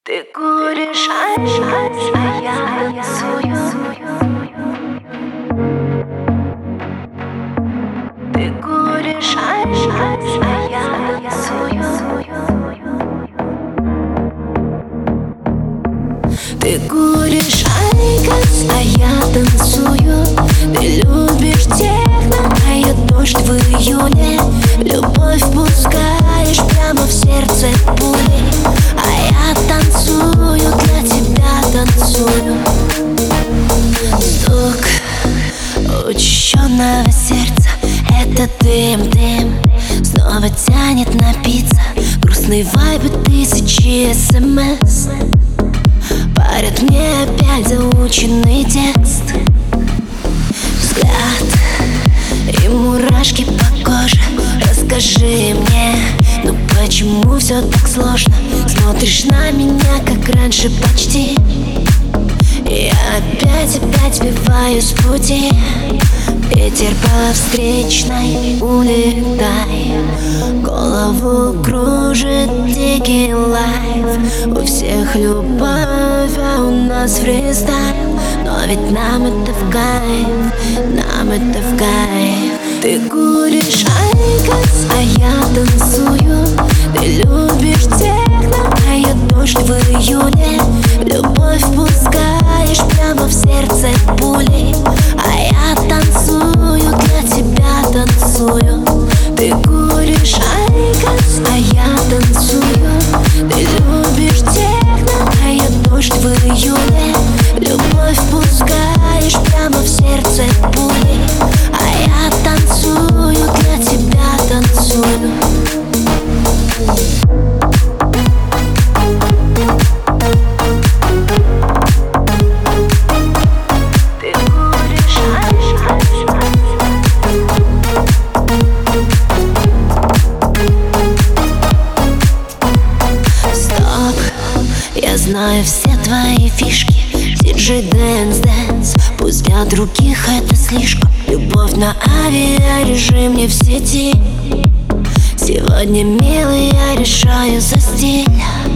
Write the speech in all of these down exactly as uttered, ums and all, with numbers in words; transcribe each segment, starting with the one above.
Ты куришь, а я танцую. Ты куришь, а я танцую. Ты куришь айкос, а я танцую. Ты любишь техно, а я дождь в июне. Любовь пускаешь прямо в сердце пули, а я танцую, для тебя танцую. Стук учащенного сердца, это дым, дым снова тянет напиться. Грустный вайб и тысячи смс парят мне опять заученный текст. Взгляд и мурашки по коже. Расскажи мне, ну почему все так сложно? Смотришь на меня, как раньше почти. Я опять, опять сбиваюсь с пути. Ветер по встречной, улетай. Голову кружит дикий лайф. У всех любовь, а у нас фристайл. Но ведь нам это в кайф, нам это в кайф. Ты куришь айкос, а я танцую. Ты любишь техно, а я дождь в июне. Любовь пускаешь прямо в сердце пули, а я танцую, для тебя танцую. Ты куришь айкос, а я танцую. Ты любишь техно, а я дождь в июне. Любовь пускаешь прямо в сердце пули, а я танцую, для тебя танцую. Знаю все твои фишки, диджей дэнс, дэнс. Пусть для других это слишком. Любовь на авиарежиме в сети. Сегодня, милый, я решаю за стиль.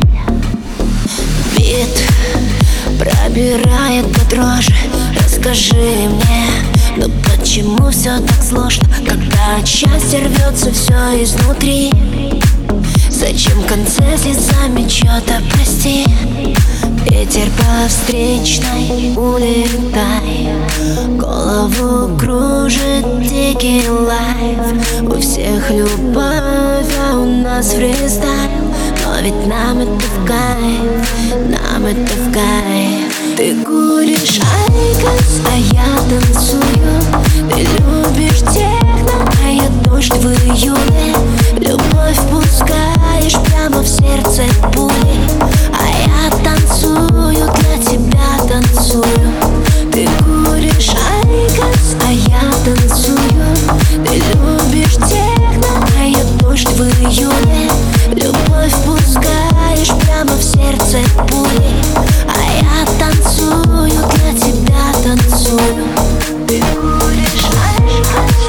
Бит пробирает до дрожи. Расскажи мне, ну почему все так сложно, когда от счастья рвется все изнутри? Зачем в конце слезами что-то прости? Ветер по встречной, улетай. Голову кружит дикий лайф. У всех любовь, а у нас фристайл. Но ведь нам это в кайф, нам это в кайф. Ты куришь айкос, а я танцую. Ты любишь техно, а я дождь в июне. Любовь пускаешь прямо в сердце пули, а я танцую, для тебя танцую. Ты куришь айкос, а я танцую. Ты любишь техно, а я дождь в июне. Любовь пускаешь прямо в сердце пули, а я танцую, для тебя танцую. Ты куришь айкос.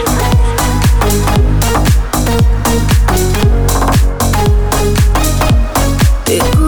Ты